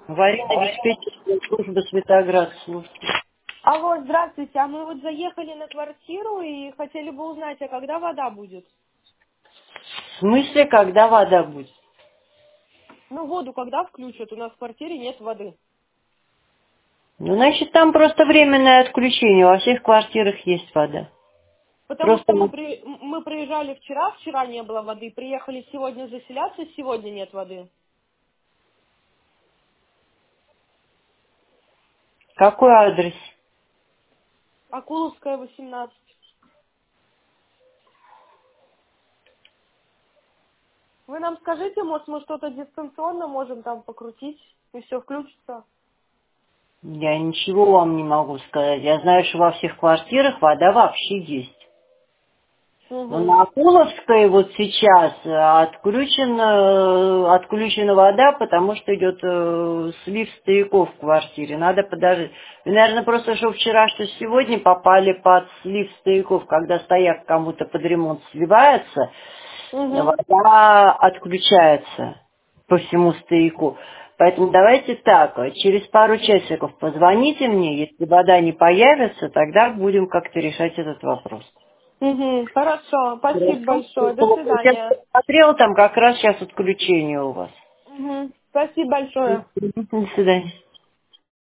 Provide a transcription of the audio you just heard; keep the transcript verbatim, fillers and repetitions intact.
Аварийно-диспетчерская служба Светоград. Слушайте. Алло, здравствуйте. А мы вот заехали на квартиру и хотели бы узнать, а когда вода будет? В смысле, когда вода будет? Ну, воду когда включат? У нас в квартире нет воды. Ну, значит, там просто временное отключение. Во всех квартирах есть вода. Потому Просто что мы, мы- при... мы приезжали вчера, вчера не было воды. Приехали сегодня заселяться, сегодня нет воды. какой адрес? Акуловская, восемнадцать. Вы нам скажите, может, мы что-то дистанционно можем там покрутить, и все включится? Я ничего вам не могу сказать. Я знаю, что во всех квартирах вода вообще есть. Но Угу. на Акуловской вот сейчас э, отключена, э, отключена вода, потому что идет э, слив стояков в квартире. Надо подождать. Вы, наверное, просто что вчера, что сегодня попали под слив стояков, когда стояк кому-то под ремонт сливается, Угу. вода отключается по всему стояку. Поэтому давайте так, э, через пару часиков позвоните мне, если вода не появится, тогда будем как-то решать этот вопрос. Угу. Хорошо, спасибо Хорошо. большое. До Я свидания. посмотрела, там как раз сейчас отключение у вас. Угу. Спасибо большое. До свидания.